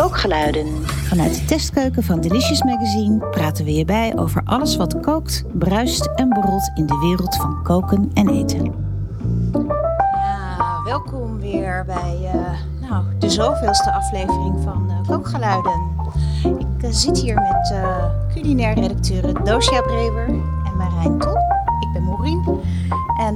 Kookgeluiden. Vanuit de testkeuken van Delicious Magazine praten we je bij over alles wat kookt, bruist en borrelt in de wereld van koken en eten. Ja, welkom weer bij de zoveelste aflevering van Kookgeluiden. Ik zit hier met culinair redacteuren Doosja Brewer en Marijn Tol. Ik ben Maureen. En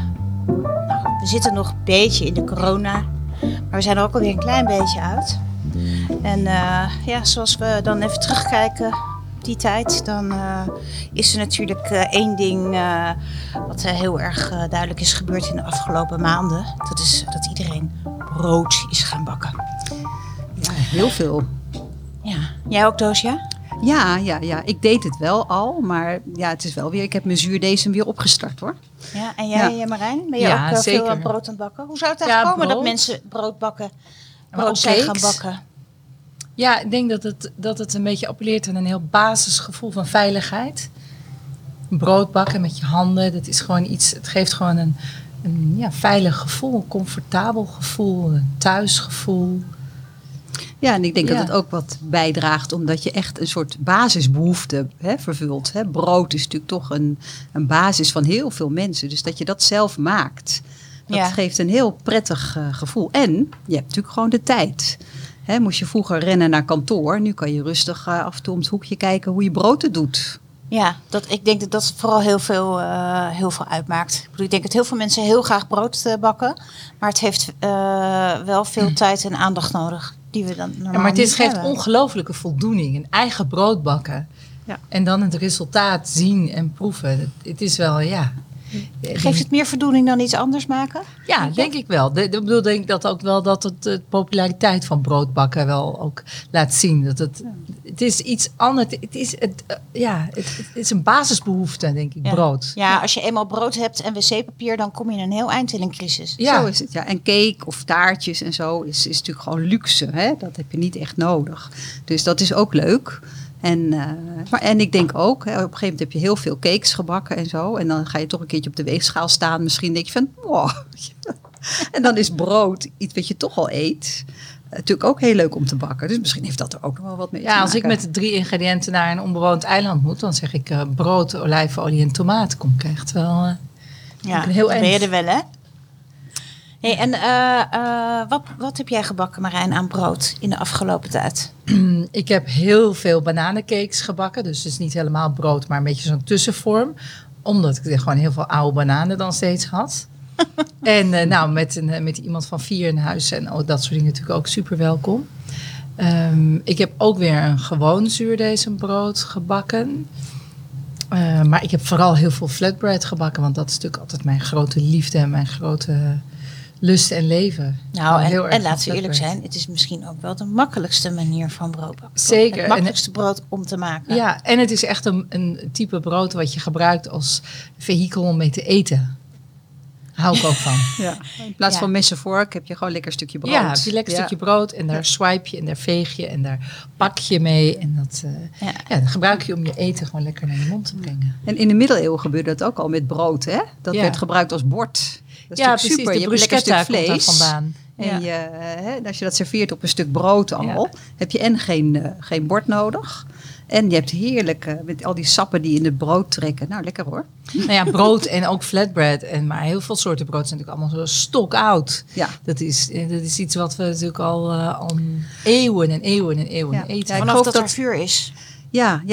we zitten nog een beetje in de corona, maar we zijn er ook alweer een klein beetje uit. En zoals we dan even terugkijken op die tijd, dan is er natuurlijk één ding wat heel erg duidelijk is gebeurd in de afgelopen maanden. Dat is dat iedereen brood is gaan bakken. Ja, heel veel. Ja, jij ook, Doosja? Ja, ik deed het wel al, maar ja, het is wel weer, ik heb mijn zuurdesem weer opgestart hoor. Ja, en jij, Marijn? Ben je ook veel brood aan het bakken? Hoe zou het eigenlijk komen dat mensen brood bakken, brood zijn gaan bakken? Ja, ik denk dat het een beetje appelleert aan een heel basisgevoel van veiligheid. Brood bakken met je handen, dat is gewoon iets, het geeft gewoon een veilig gevoel, een comfortabel gevoel, een thuisgevoel. Ja, en ik denk dat het ook wat bijdraagt, omdat je echt een soort basisbehoefte vervult. Hè. Brood is natuurlijk toch een basis van heel veel mensen. Dus dat je dat zelf maakt, dat geeft een heel prettig gevoel. En je hebt natuurlijk gewoon de tijd. Moest je vroeger rennen naar kantoor, nu kan je rustig af en toe om het hoekje kijken hoe je brood het doet. Ja, ik denk dat vooral heel veel uitmaakt. Ik denk dat heel veel mensen heel graag brood bakken, maar het heeft wel veel tijd en aandacht nodig. Die we dan normaal maar het geeft hebben. Ongelooflijke voldoening. Een eigen brood bakken. Ja. En dan het resultaat zien en proeven. Het is wel, Geeft het meer voldoening dan iets anders maken? Ja, denk ik wel. Ik denk dat ook wel dat het de populariteit van broodbakken wel ook laat zien. Dat het is iets anders. Het is een basisbehoefte, denk ik, brood. Ja, als je eenmaal brood hebt en wc-papier, dan kom je een heel eind in een crisis. Ja. Zo is het, ja. En cake of taartjes en zo is natuurlijk gewoon luxe. Hè? Dat heb je niet echt nodig. Dus dat is ook leuk. En ik denk ook, op een gegeven moment heb je heel veel cakes gebakken en zo. En dan ga je toch een keertje op de weegschaal staan. Misschien denk je van, wow. En dan is brood iets wat je toch al eet. Natuurlijk ook heel leuk om te bakken. Dus misschien heeft dat er ook nog wel wat mee te maken. Als ik met de 3 ingrediënten naar een onbewoond eiland moet, dan zeg ik brood, olijfolie en tomaat. Kom ik echt wel heel ben je er wel, hè? Hey, en wat heb jij gebakken, Marijn, aan brood in de afgelopen tijd? Ik heb heel veel bananencakes gebakken. Dus het is niet helemaal brood, maar een beetje zo'n tussenvorm. Omdat ik gewoon heel veel oude bananen dan steeds had. En met iemand van 4 in huis en dat soort dingen natuurlijk ook super welkom. Ik heb ook weer een gewoon zuurdesembrood gebakken. Maar ik heb vooral heel veel flatbread gebakken. Want dat is natuurlijk altijd mijn grote liefde en mijn grote lust en leven. Nou, en laten we eerlijk zijn, het is misschien ook wel de makkelijkste manier van brood bakken. Zeker. Het makkelijkste brood om te maken. Ja, en het is echt een type brood wat je gebruikt als vehikel om mee te eten. Hou ik ook van. Ja. In plaats van mes en vork heb je gewoon een lekker stukje brood. Ja, heb je een lekker stukje brood en daar swipe je en daar veeg je en daar pak je mee. En dat dat gebruik je om je eten gewoon lekker naar je mond te brengen. En in de middeleeuwen gebeurde dat ook al met brood, hè? Dat werd gebruikt als bord. Dat is precies. super. De je hebt een lekker stuk vlees komt daar vandaan. En als je dat serveert op een stuk brood al, heb je en geen bord nodig. En je hebt heerlijk met al die sappen die in het brood trekken. Nou, lekker hoor. Nou ja, brood en ook flatbread. Maar heel veel soorten brood zijn natuurlijk allemaal zo stokoud. Ja. Dat is iets wat we natuurlijk al eeuwen en eeuwen en eeuwen eten. Ja, vanaf dat er vuur is. Ja,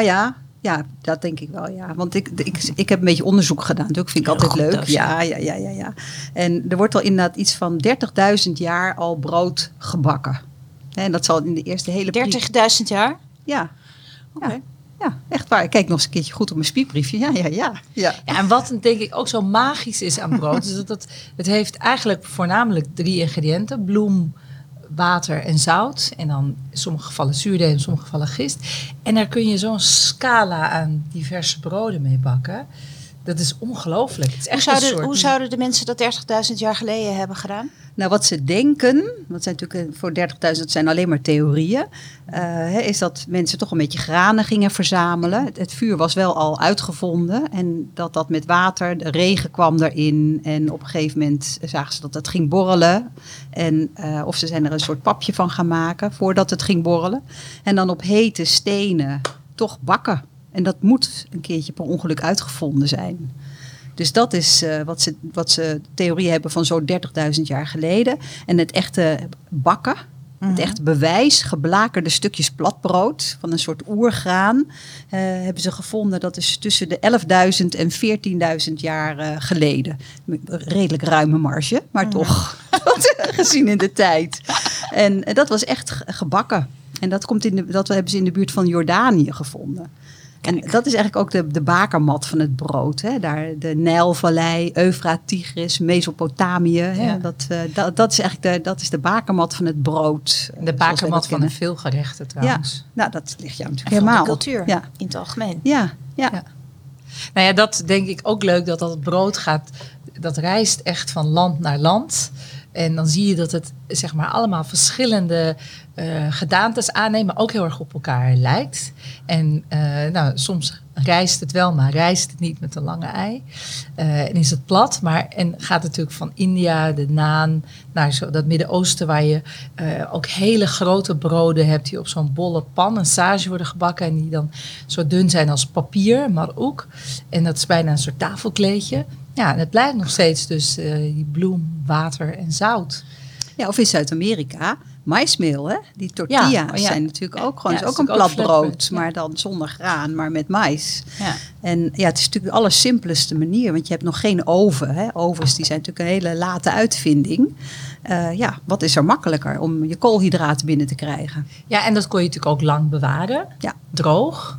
dat denk ik wel, ja. Want ik heb een beetje onderzoek gedaan. Dat vind ik altijd leuk. Ja. En er wordt al inderdaad iets van 30.000 jaar al brood gebakken. En dat zal in de eerste hele... 30.000 jaar? Ja. Okay. Ja, echt waar. Ik kijk nog eens een keertje goed op mijn spiekbriefje. Ja, en wat denk ik ook zo magisch is aan brood, is dat het heeft eigenlijk voornamelijk 3 ingrediënten. Bloem, water en zout. En dan in sommige gevallen zuurdesem, in sommige gevallen gist. En daar kun je zo'n scala aan diverse broden mee bakken. Dat is ongelooflijk. Het is echt Hoe zouden de mensen dat 30.000 jaar geleden hebben gedaan? Nou, wat ze denken, dat zijn natuurlijk voor 30.000, dat zijn alleen maar theorieën, is dat mensen toch een beetje granen gingen verzamelen. Het vuur was wel al uitgevonden en dat met water, de regen kwam erin en op een gegeven moment zagen ze dat het ging borrelen. En of ze zijn er een soort papje van gaan maken voordat het ging borrelen. En dan op hete stenen toch bakken. En dat moet een keertje per ongeluk uitgevonden zijn. Dus dat is wat ze theorie hebben van zo'n 30.000 jaar geleden. En het echte bakken, het echte bewijs, geblakerde stukjes platbrood van een soort oergraan, hebben ze gevonden. Dat is tussen de 11.000 en 14.000 jaar geleden. Redelijk ruime marge, maar toch gezien in de tijd. En dat was echt gebakken. En dat hebben ze in de buurt van Jordanië gevonden. En dat is eigenlijk ook de bakermat van het brood. Hè? Daar de Nijlvallei, Eufraat, Tigris, Mesopotamië. Hè? Dat is eigenlijk de bakermat van het brood. De bakermat van veel gerechten trouwens. Ja, nou dat ligt jou natuurlijk en helemaal. Van de cultuur in het algemeen. Ja. Nou ja, dat denk ik ook leuk dat brood gaat. Dat reist echt van land naar land. En dan zie je dat het zeg maar allemaal verschillende gedaantes aanneemt, maar ook heel erg op elkaar lijkt. En soms rijst het wel, maar rijst het niet met een lange ei. En is het plat, en gaat het natuurlijk van India, de naan, naar dat Midden-Oosten waar je ook hele grote broden hebt die op zo'n bolle pan, een sage worden gebakken en die dan zo dun zijn als papier, maar ook. En dat is bijna een soort tafelkleedje. Ja, en het blijft nog steeds dus die bloem, water en zout. Ja, of in Zuid-Amerika, maismeel, hè? Die tortilla's zijn natuurlijk ook gewoon, is ook een plat brood, maar dan zonder graan, maar met mais. Ja. En het is natuurlijk de allersimpelste manier, want je hebt nog geen oven. Hè? Ovens die zijn natuurlijk een hele late uitvinding. Wat is er makkelijker om je koolhydraten binnen te krijgen? Ja, en dat kon je natuurlijk ook lang bewaren, droog.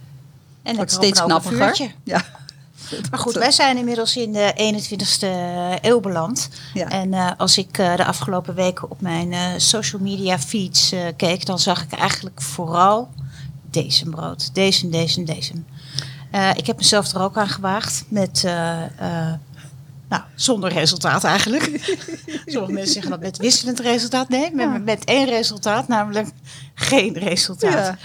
En wordt steeds knappiger. Ja. Maar goed, wij zijn inmiddels in de 21ste eeuw beland. Ja. En als ik de afgelopen weken op mijn social media feeds keek, dan zag ik eigenlijk vooral brood. Deze. Ik heb mezelf er ook aan gewaagd met, zonder resultaat eigenlijk. Sommige mensen zeggen dat met wisselend resultaat. Nee, met één resultaat, namelijk geen resultaat. Ja.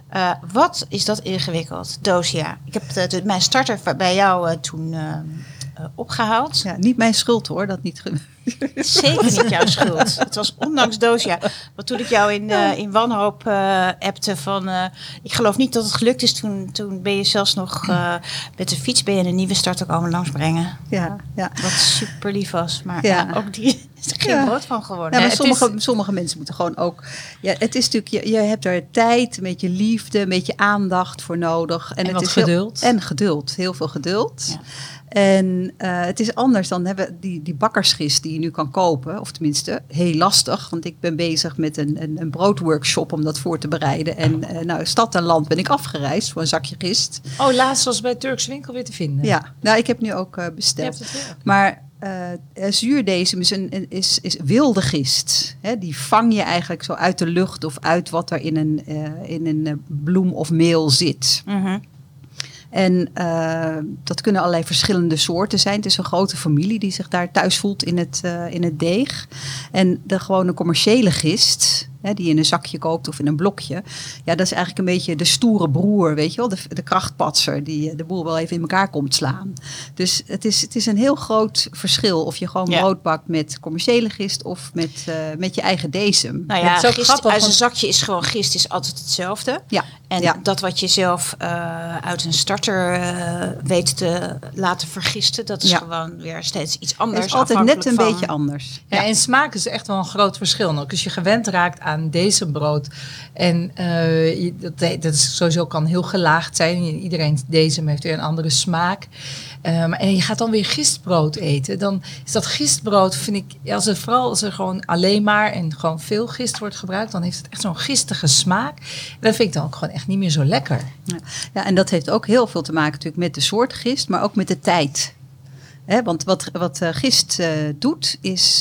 Wat is dat ingewikkeld, Dosia? Ik heb mijn starter bij jou toen opgehaald. Ja, niet mijn schuld hoor, dat niet. Zeker niet jouw schuld. Het was ondanks Dosia. Want toen ik jou in wanhoop appte van, ik geloof niet dat het gelukt is. Toen ben je zelfs nog met de fiets een nieuwe starter komen langsbrengen. Ja. Wat super lief was. Maar ook die is er geen brood van geworden. Ja, maar sommige mensen moeten gewoon ook. Ja, het is natuurlijk, je hebt er tijd, een beetje liefde, een beetje aandacht voor nodig. En het is geduld. En geduld, heel veel geduld. Ja. En het is anders dan hebben die bakkersgist die je nu kan kopen. Of tenminste, heel lastig. Want ik ben bezig met een broodworkshop om dat voor te bereiden. En stad en land ben ik afgereisd voor een zakje gist. Oh, laatst was bij Turks winkel weer te vinden. Ja, nou ik heb nu ook besteld. Maar zuurdesem is wilde gist. Hè? Die vang je eigenlijk zo uit de lucht of uit wat er in een bloem of meel zit. Mm-hmm. En dat kunnen allerlei verschillende soorten zijn. Het is een grote familie die zich daar thuis voelt in het deeg. En de gewone commerciële gist, die je in een zakje koopt of in een blokje. Ja, dat is eigenlijk een beetje de stoere broer, weet je wel. De krachtpatser die de boel wel even in elkaar komt slaan. Dus het is een heel groot verschil of je gewoon brood bakt met commerciële gist of met je eigen desem. Nou ja, gist uit een zakje is gewoon gist, is altijd hetzelfde. Ja. En dat wat je zelf uit een starter weet te laten vergisten, dat is gewoon weer steeds iets anders. Het is altijd net een beetje anders. Ja, en smaak is echt wel een groot verschil. Ook als je gewend raakt aan deze brood. En dat is sowieso kan heel gelaagd zijn. Iedereen deze heeft weer een andere smaak. En je gaat dan weer gistbrood eten. Dan is dat gistbrood, vind ik, als er gewoon alleen maar en gewoon veel gist wordt gebruikt, dan heeft het echt zo'n gistige smaak. En dat vind ik dan ook gewoon echt niet meer zo lekker. Ja, en dat heeft ook heel veel te maken natuurlijk met de soort gist, maar ook met de tijd. Want wat gist doet, is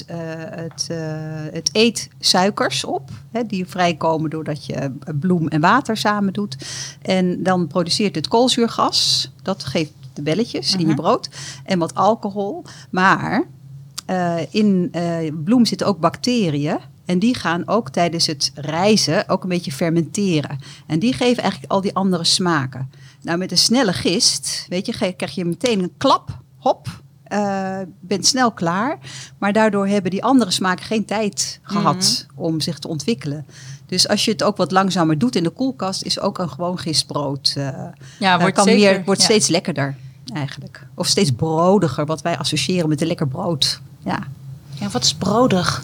het eet suikers op. Die vrijkomen doordat je bloem en water samen doet. En dan produceert het koolzuurgas. Dat geeft de belletjes in je brood. En wat alcohol. Maar in bloem zitten ook bacteriën. En die gaan ook tijdens het rijzen ook een beetje fermenteren. En die geven eigenlijk al die andere smaken. Nou, met een snelle gist, weet je, krijg je meteen een klap, hop, bent snel klaar. Maar daardoor hebben die andere smaken geen tijd gehad om zich te ontwikkelen. Dus als je het ook wat langzamer doet in de koelkast, is ook een gewoon gistbrood. Wordt steeds lekkerder eigenlijk. Of steeds brodiger, wat wij associëren met een lekker brood. Ja, wat is brodig?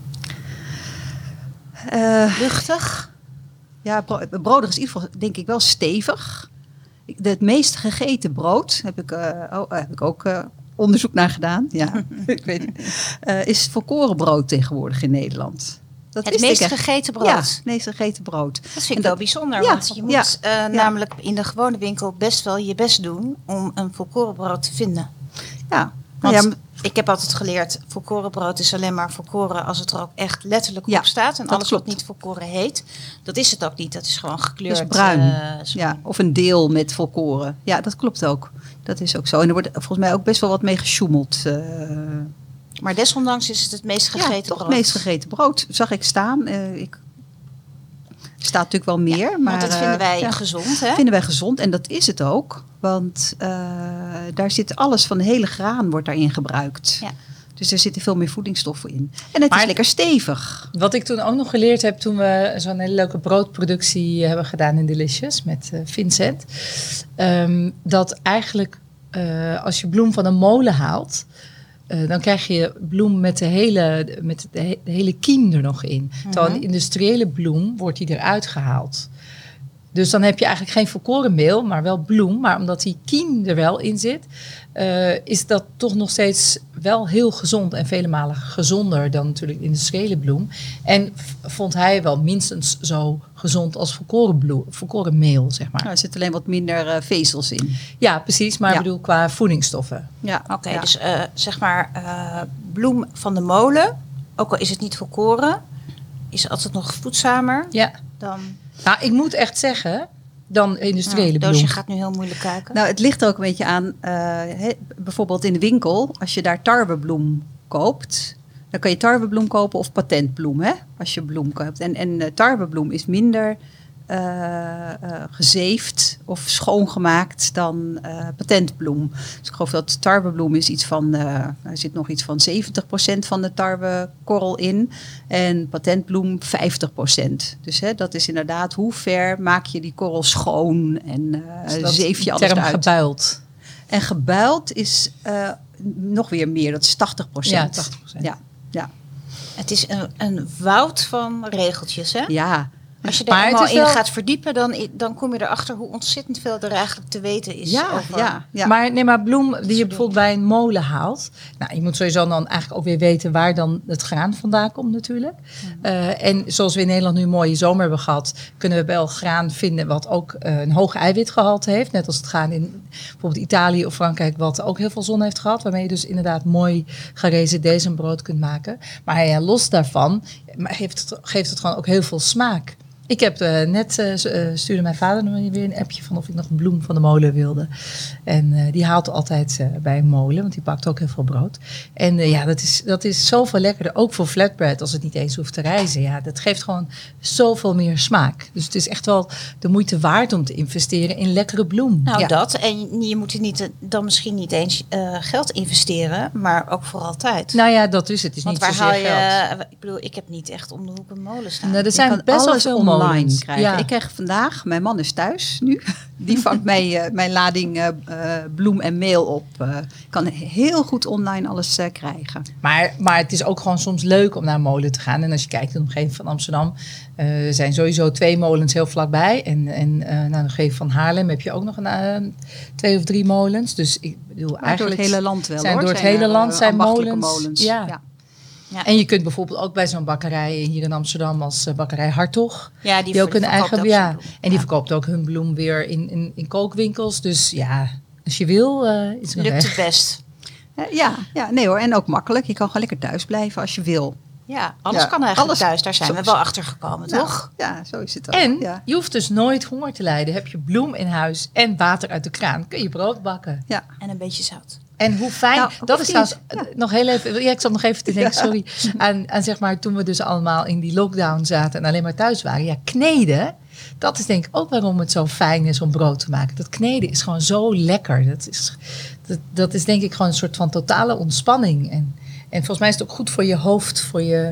Luchtig? Ja, brodig is in ieder geval denk ik wel stevig. Het meest gegeten brood, heb ik ook onderzoek naar gedaan. Ja, ik weet het. Is volkorenbrood tegenwoordig in Nederland. Het meest gegeten brood? Ja, het meest gegeten brood. Dat vind ik wel bijzonder, want je moet namelijk in de gewone winkel best wel je best doen om een volkorenbrood te vinden. Ja. Want ik heb altijd geleerd, volkorenbrood is alleen maar volkoren als het er ook echt letterlijk op staat. En alles wat niet volkoren heet, dat is het ook niet. Dat is gewoon gekleurd. Dat is bruin. Of een deel met volkoren. Ja, dat klopt ook. Dat is ook zo. En er wordt volgens mij ook best wel wat mee gesjoemeld. Maar desondanks is het meest gegeten brood. Het meest gegeten brood. Zag ik staan. Staat natuurlijk wel meer. Maar want dat vinden wij gezond, hè? Vinden wij gezond. En dat is het ook. Want daar zit alles van de hele graan wordt daarin gebruikt. Ja. Dus er zitten veel meer voedingsstoffen in. En het is lekker stevig. Wat ik toen ook nog geleerd heb toen we zo'n hele leuke broodproductie hebben gedaan in Delicious met Vincent. Dat eigenlijk als je bloem van een molen haalt, dan krijg je bloem met de hele kiem er nog in. Terwijl een industriële bloem wordt die eruit gehaald. Dus dan heb je eigenlijk geen volkorenmeel, maar wel bloem. Maar omdat die kiem er wel in zit, is dat toch nog steeds wel heel gezond. En vele malen gezonder dan natuurlijk industriële bloem. En vond hij wel minstens zo gezond als volkorenmeel, zeg maar. Nou, er zit alleen wat minder vezels in. Ja, precies. Maar ik bedoel qua voedingsstoffen. Ja, oké. Dus zeg maar bloem van de molen, ook al is het niet volkoren, is altijd nog voedzamer dan... Nou, ik moet echt zeggen, dan industriële bloem. Doosje gaat nu heel moeilijk kijken. Nou, het ligt er ook een beetje aan, bijvoorbeeld in de winkel, als je daar tarwebloem koopt, dan kan je tarwebloem kopen of patentbloem, hè, als je bloem koopt. En tarwebloem is minder gezeefd of schoongemaakt dan patentbloem. Dus ik geloof dat tarwebloem is iets van, er zit nog iets van 70% van de tarwekorrel in. En patentbloem 50%. Dus dat is inderdaad hoe ver maak je die korrel schoon en zeef je alles uit. Gebuild. En gebuild is nog weer meer, dat is 80%. Ja, 80%. Ja. Het is een woud van regeltjes, hè? Ja. Als je daar helemaal in gaat verdiepen, dan kom je erachter hoe ontzettend veel er eigenlijk te weten is. Ja. Maar bloem die je bijvoorbeeld bij een molen haalt. Nou, je moet sowieso dan eigenlijk ook weer weten waar dan het graan vandaan komt natuurlijk. En zoals we in Nederland nu een mooie zomer hebben gehad, kunnen we wel graan vinden wat ook een hoog eiwitgehalte heeft. Net als het graan in bijvoorbeeld Italië of Frankrijk, wat ook heel veel zon heeft gehad. Waarmee je dus inderdaad mooi gerezen brood kunt maken. Maar los daarvan geeft het gewoon ook heel veel smaak. Ik heb stuurde mijn vader weer een appje van of ik nog een bloem van de molen wilde. En die haalt altijd bij een molen, want die pakt ook heel veel brood. En dat is zoveel lekkerder, ook voor flatbread, als het niet eens hoeft te rijzen. Ja, dat geeft gewoon zoveel meer smaak. Dus het is echt wel de moeite waard om te investeren in lekkere bloem. Nou, dat. En je moet dan misschien niet eens geld investeren, maar ook voor altijd. Nou ja, dat is het. Het is want niet zozeer geld. Ik bedoel, ik heb niet echt om de hoek een molen staan. Nou, er zijn best wel veel online krijgen. Ja. Ik kreeg vandaag, mijn man is thuis nu, die vangt mijn lading bloem en meel op. Ik kan heel goed online alles krijgen. Maar het is ook gewoon soms leuk om naar een molen te gaan. En als je kijkt in de omgeving van Amsterdam, zijn sowieso 2 molens heel vlakbij. En naar de omgeving van Haarlem heb je ook nog 2 of 3 molens. Dus ik bedoel, eigenlijk door het hele land wel. Door het hele land zijn molens. Ja. Ja. En je kunt bijvoorbeeld ook bij zo'n bakkerij hier in Amsterdam als bakkerij Hartog. Ja, die ook een eigen bloem. En die verkoopt ook hun bloem weer in kookwinkels. Dus ja, als je wil, is het lukt het best. Nee hoor. En ook makkelijk. Je kan gewoon lekker thuis blijven als je wil. Ja, alles Ja, kan eigenlijk alles- thuis. Daar zijn we wel achter gekomen, Nou, toch? Ja, zo is het ook. En Ja. je hoeft dus nooit honger te lijden. Heb je bloem in huis en water uit de kraan, kun je brood bakken. Ja. En een beetje zout. En hoe fijn, Nou, dat hoeft is trouwens, niet. nog heel even, ik zat nog even te denken, sorry, aan zeg maar toen we dus allemaal in die lockdown zaten en alleen maar thuis waren. Ja, kneden, dat is denk ik ook waarom het zo fijn is om brood te maken. Dat kneden is gewoon zo lekker. Dat is denk ik gewoon een soort van totale ontspanning. En volgens mij is het ook goed voor je hoofd, voor je,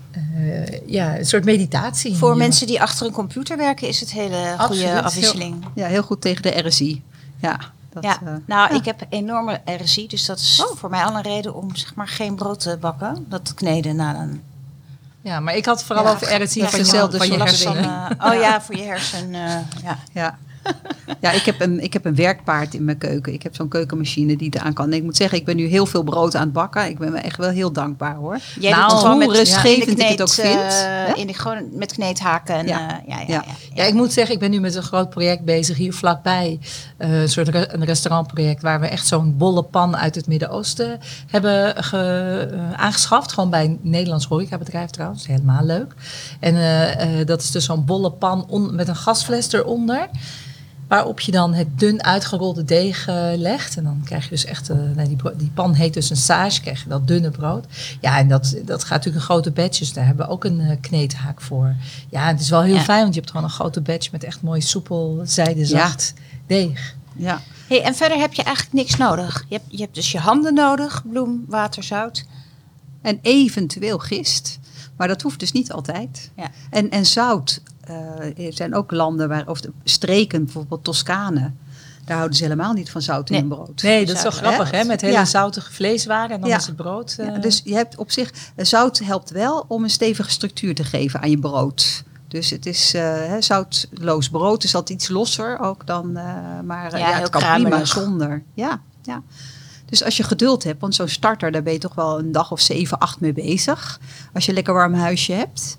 een soort meditatie. Voor Ja. mensen die achter een computer werken is het hele Absoluut. goede afwisseling. Ja, heel goed tegen de RSI. Ja, dat, Ja, ja. ik heb enorme RSI, dus dat is voor mij al een reden om zeg maar geen brood te bakken. Dat kneden na een... Ja, maar ik had het vooral Ja, over RSI ja, van je, hetzelfde van je soort hersenen. voor je hersen. Ja. Ja. Ja, ik heb een werkpaard in mijn keuken. Ik heb zo'n keukenmachine die eraan kan. En ik moet zeggen, ik ben nu heel veel brood aan het bakken. Ik ben me echt wel heel dankbaar hoor. Jij Nou, doet het gewoon hoe met rustgevend ik het ook vind. Gewoon met kneedhaken. En, Ja. ja. Ja, ik moet zeggen, ik ben nu met een groot project bezig hier vlakbij. Een soort een restaurantproject waar we echt zo'n bolle pan uit het Midden-Oosten hebben aangeschaft. Gewoon bij een Nederlands horecabedrijf trouwens. Helemaal leuk. En dat is dus zo'n bolle pan met een gasfles eronder. Waarop je dan het dun uitgerolde deeg legt. En dan krijg je dus echt, die pan heet dus een sage, krijg je dat dunne brood. Ja, en dat gaat natuurlijk in grote batches. Daar hebben we ook een kneedhaak voor. Ja, het is wel heel fijn, want je hebt gewoon een grote batch met echt mooi soepel, zijdezacht deeg. Ja. Hey, en verder heb je eigenlijk niks nodig. Je hebt dus je handen nodig, bloem, water, zout. En eventueel gist. Maar dat hoeft dus niet altijd. Ja. En zout. Er zijn ook landen of de streken, bijvoorbeeld Toscane. Daar houden ze helemaal niet van zout in hun brood. Nee, dat is wel Zuiver, grappig, hè? Met hele Ja. zoutige vleeswaren en dan Ja. is het brood. Ja, dus je hebt op zich, zout helpt wel om een stevige structuur te geven aan je brood. Dus het is zoutloos brood is altijd iets losser ook dan, maar Ja, heel het kan prima kruimelig. zonder. Ja. Dus als je geduld hebt, want zo'n starter, daar ben je toch wel een dag of 7, 8 mee bezig. Als je een lekker warm huisje hebt.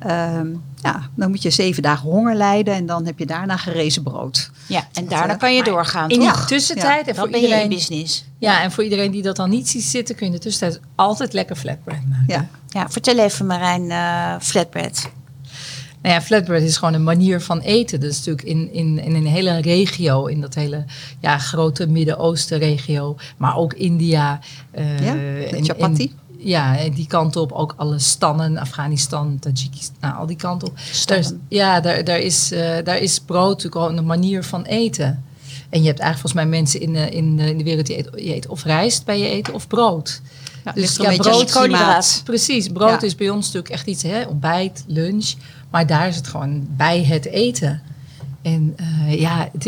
Dan moet je 7 dagen honger lijden en dan heb je daarna gerezen brood. Ja, en daarna kan je doorgaan, in toch? die tussentijd, en Dan voor ben je in iedereen, business. ja, en voor iedereen die dat dan niet ziet zitten, kun je in de tussentijd altijd lekker flatbread maken. Ja. Ja, vertel even Marijn, flatbread. Nou ja, flatbread is gewoon een manier van eten. Dat is natuurlijk in een hele regio, in dat hele grote Midden-Oosten regio, maar ook India. De chapati. Ja, die kant op, ook alle stannen, Afghanistan, Tajikistan, al die kant op. Stannen. Daar is brood natuurlijk gewoon een manier van eten. En je hebt eigenlijk volgens mij mensen in de wereld die eet of rijst bij je eten of brood. Ja, Dus ligt er een beetje aan het brood, klimaat. precies, brood Ja. is bij ons natuurlijk echt iets, ontbijt, lunch. Maar daar is het gewoon bij het eten. En het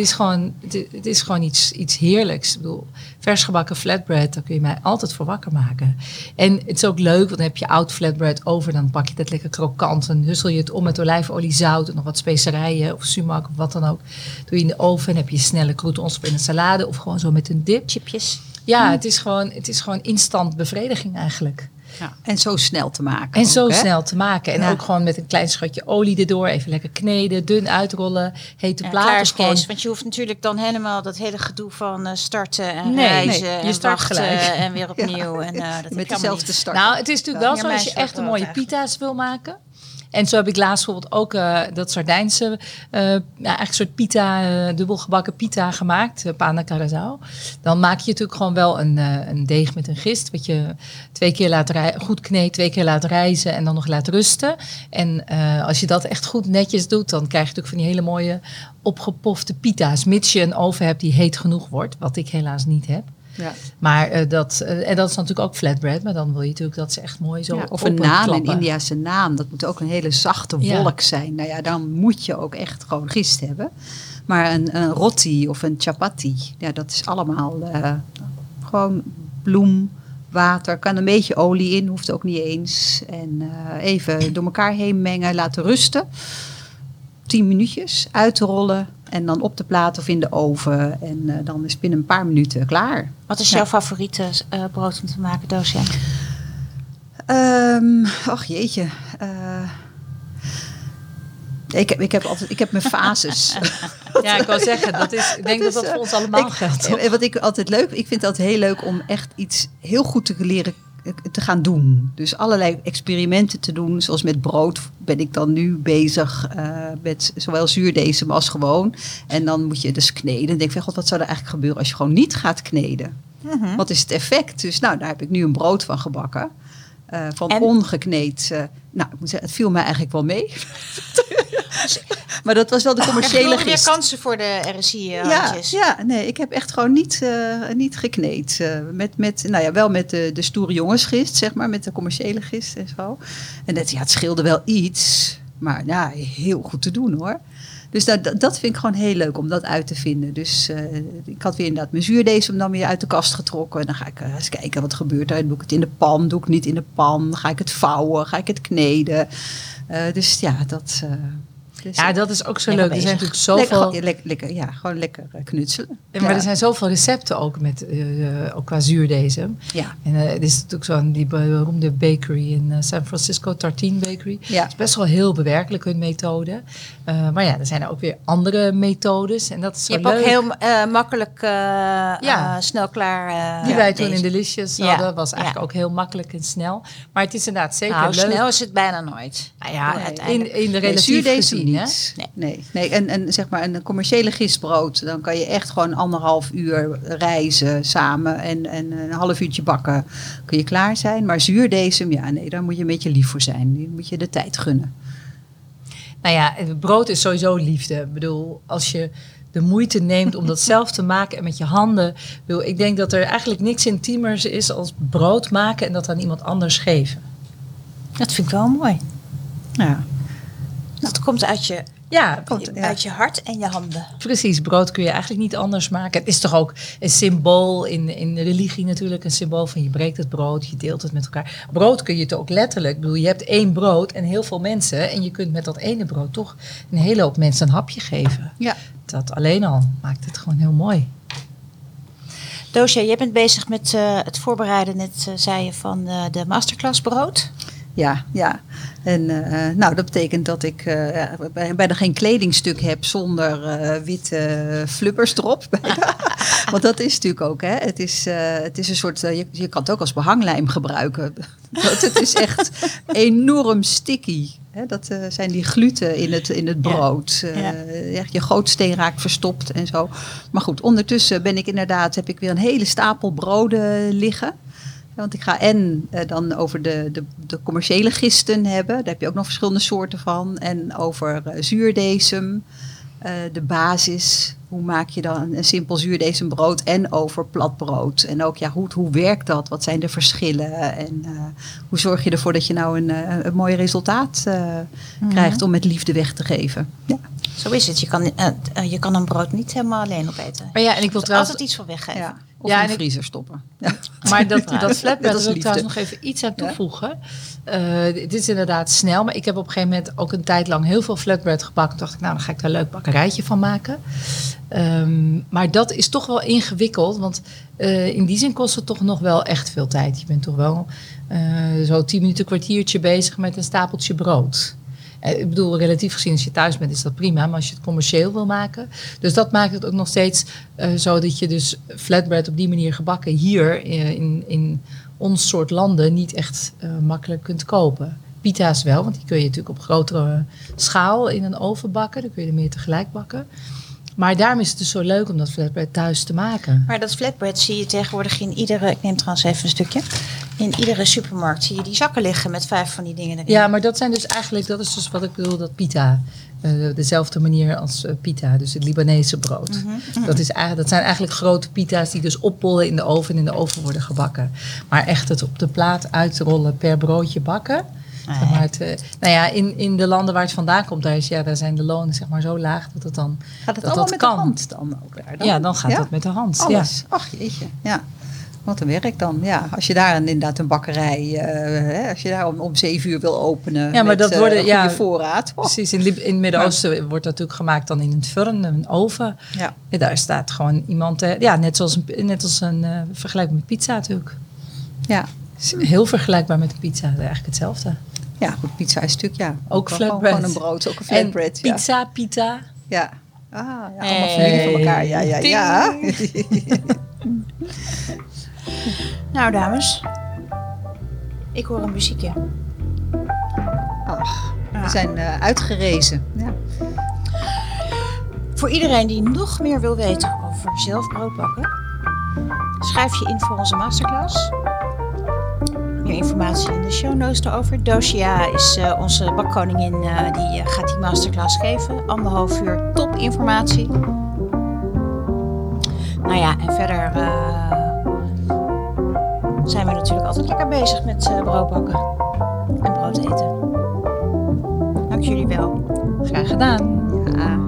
is gewoon iets heerlijks. Ik bedoel, vers gebakken flatbread, daar kun je mij altijd voor wakker maken. En het is ook leuk, want dan heb je oud flatbread over. Dan pak je dat lekker krokant. Dan hussel je het om met olijfolie, zout en nog wat specerijen of sumac of wat dan ook. Doe je in de oven en heb je snelle croutons of in een salade of gewoon zo met een dip. Chipjes. Ja, het is gewoon instant bevrediging eigenlijk. Ja. En zo snel te maken. En ook, zo hè? snel te maken. En Ja. ook gewoon met een klein schatje olie erdoor. Even lekker kneden, dun uitrollen. Hete Ja, plaat. klaar of is gewoon- Kees, want je hoeft natuurlijk dan helemaal dat hele gedoe van starten en Nee, reizen nee, je en start wachten gelijk. en weer opnieuw. En, dat heb ik Met allemaal dezelfde niet. start. Nou, het is natuurlijk wel Ja, zo als mij je is dat echt een wel mooie eigenlijk. pita's wil maken. En zo heb ik laatst bijvoorbeeld ook dat Sardijnse, eigenlijk een soort pita, dubbelgebakken pita gemaakt, pana carasau. Dan maak je natuurlijk gewoon wel een deeg met een gist, wat je 2 keer laat goed kneedt, 2 keer laat rijzen en dan nog laat rusten. En als je dat echt goed netjes doet, dan krijg je natuurlijk van die hele mooie opgepofte pita's, mits je een oven hebt die heet genoeg wordt, wat ik helaas niet heb. Ja. Maar dat is natuurlijk ook flatbread, maar dan wil je natuurlijk dat ze echt mooi zo Ja, of een naam, een openklappen. Indiase naam. Dat moet ook een hele zachte Ja. wolk zijn. Nou ja, dan moet je ook echt gewoon gist hebben. Maar een roti of een chapati, ja, dat is allemaal gewoon bloem, water. Kan een beetje olie in, hoeft ook niet eens. En even door elkaar heen mengen, laten rusten. 10 minuutjes, uitrollen en dan op de plaat of in de oven. En dan is het binnen een paar minuten klaar. Wat is Ja. jouw favoriete brood om te maken, Doosje? Ach jeetje. Ik heb mijn fases. Ja, ik wou zeggen, ik denk dat voor ons allemaal geldt. toch? Wat ik altijd leuk, ik vind het altijd heel leuk om echt iets heel goed te leren te gaan doen. Dus allerlei experimenten te doen. Zoals met brood ben ik dan nu bezig met zowel zuurdesem als gewoon. En dan moet je dus kneden. En denk van, god, wat zou er eigenlijk gebeuren als je gewoon niet gaat kneden? Mhm. Wat is het effect? Dus nou, daar heb ik nu een brood van gebakken. Van En? ongekneed. Nou, ik moet zeggen, het viel mij eigenlijk wel mee. Maar dat was wel de commerciële Krijg je weer gist. kansen voor de RSI-handjes? Nee, ik heb echt gewoon niet gekneed. Wel met de stoere jongensgist, zeg maar, met de commerciële gist en zo. En het scheelde wel iets, maar ja, heel goed te doen hoor. Dus dat vind ik gewoon heel leuk om dat uit te vinden. Dus ik had weer inderdaad mijn zuurdesem dan weer uit de kast getrokken. En dan ga ik eens kijken wat gebeurt er. Doe ik het in de pan, doe ik het niet in de pan? Ga ik het vouwen, ga ik het kneden? Dus ja, dat... Ja, dat is ook zo Lekker leuk. Er zijn bezig. natuurlijk zoveel... Gewoon lekker knutselen. Maar er zijn zoveel recepten ook, ook qua zuurdesem. Ja. En er is natuurlijk zo'n die beroemde bakery in San Francisco, Tartine Bakery. Ja. Het is best wel heel bewerkelijk, hun methode. Maar ja, er zijn ook weer andere methodes. En dat is zo Je hebt leuk. ook heel makkelijk snel klaar. Die wij toen deze. in Delicious Ja. hadden, was eigenlijk ook heel makkelijk en snel. Maar het is inderdaad zeker Nou, leuk. snel is het bijna nooit. Nou ja, Nee, uiteindelijk. in de Nee, relatief zuurdesem gezien, hè? niet. Nee. En zeg maar een commerciële gistbrood, dan kan je echt gewoon 1,5 uur reizen samen en een half uurtje bakken. Kun je klaar zijn. Maar zuurdesem, daar moet je een beetje lief voor zijn. Die moet je de tijd gunnen. Nou ja, brood is sowieso liefde. Ik bedoel, als je de moeite neemt om dat zelf te maken en met je handen. Ik denk dat er eigenlijk niks intiemers is als brood maken en dat aan iemand anders geven. Dat vind ik wel mooi. Ja. Dat komt uit je, uit je hart en je handen. Precies, brood kun je eigenlijk niet anders maken. Het is toch ook een symbool in de religie natuurlijk. Een symbool van je breekt het brood, je deelt het met elkaar. Brood kun je het ook letterlijk. Ik bedoel, je hebt 1 brood en heel veel mensen. En je kunt met dat ene brood toch een hele hoop mensen een hapje geven. Ja. Dat alleen al maakt het gewoon heel mooi. Doosje, jij bent bezig met het voorbereiden, net zei je, van de masterclass brood. Ja. En dat betekent dat ik bijna geen kledingstuk heb zonder witte flubbers erop. Want dat is natuurlijk ook, hè. Het is een soort, je kan het ook als behanglijm gebruiken. Het is echt enorm sticky. Hè. Dat zijn die gluten in het brood. Echt, je gootsteen raakt verstopt en zo. Maar goed, ondertussen heb ik weer een hele stapel broden liggen. Want ik ga dan over de commerciële gisten hebben. Daar heb je ook nog verschillende soorten van. En over zuurdesem, de basis. Hoe maak je dan een simpel zuurdesembrood en over platbrood. En ook, hoe werkt dat? Wat zijn de verschillen? En hoe zorg je ervoor dat je nou een mooi resultaat krijgt om met liefde weg te geven? Ja. Zo is het. Je kan een brood niet helemaal alleen opeten. Maar ja, en ik wil Er trouwens altijd iets voor weggeven. Ja. Of Ja, in en de ik- vriezer stoppen. Ja. Maar dat flatbread, Dat is wil ik liefde. trouwens nog even iets aan toevoegen. Het is inderdaad snel, maar ik heb op een gegeven moment ook een tijd lang heel veel flatbread gebakken. Toen dacht ik, nou, dan ga ik daar een leuk bakkerijtje van maken. Maar dat is toch wel ingewikkeld, want in die zin kost het toch nog wel echt veel tijd. Je bent toch wel zo 10 minuten, kwartiertje bezig met een stapeltje brood. Ik bedoel, relatief gezien als je thuis bent is dat prima, maar als je het commercieel wil maken. Dus dat maakt het ook nog steeds zo dat je dus flatbread op die manier gebakken hier in ons soort landen niet echt makkelijk kunt kopen. Pita's wel, want die kun je natuurlijk op grotere schaal in een oven bakken. Dan kun je er meer tegelijk bakken. Maar daarom is het dus zo leuk om dat flatbread thuis te maken. Maar dat flatbread zie je tegenwoordig in iedere... Ik neem trouwens even een stukje. In iedere supermarkt zie je die zakken liggen met 5 van die dingen erin. Ja, maar dat is dus wat ik bedoel, dat pita. Dezelfde manier als pita, dus het Libanese brood. Dat zijn eigenlijk grote pita's die dus oppollen in de oven en in de oven worden gebakken. Maar echt het op de plaat uitrollen per broodje bakken. Nee. Zeg maar in de landen waar het vandaan komt, daar zijn de lonen zeg maar zo laag dat het dan Gaat het dat allemaal dat met kan. de hand dan ook daar? Dan? Ja, dan gaat Ja? dat met de hand. Ja. Alles. Ach jeetje, ja. Wat een werk dan. Ja, als je daar inderdaad een bakkerij, als je daar om 7 uur wil openen Ja, maar met dat worden, goede voorraad. Oh. Precies, in het Midden-Oosten wordt dat natuurlijk gemaakt dan in een furn, een oven. Ja. En daar staat gewoon iemand, net als een vergelijkbaar met pizza natuurlijk. Ja. Heel vergelijkbaar met de pizza, eigenlijk hetzelfde. Ja, goed, pizza is natuurlijk, Ook gewoon flatbread. Gewoon een brood, ook een flatbread. En pizza, pita. Ja. Ja, allemaal familie van elkaar. Ja. Nou, dames. Ik hoor een muziekje. Ach, Ja. we zijn uitgerezen. Ja. Voor iedereen die nog meer wil weten over zelf brood bakken, schrijf je in voor onze masterclass. Meer informatie in de show notes erover. Dosia is onze bakkoningin, die gaat die masterclass geven. 1,5 uur top informatie. Nou ja, en verder zijn we natuurlijk altijd lekker bezig met brood bakken en brood eten. Dank jullie wel. Graag gedaan. Ja.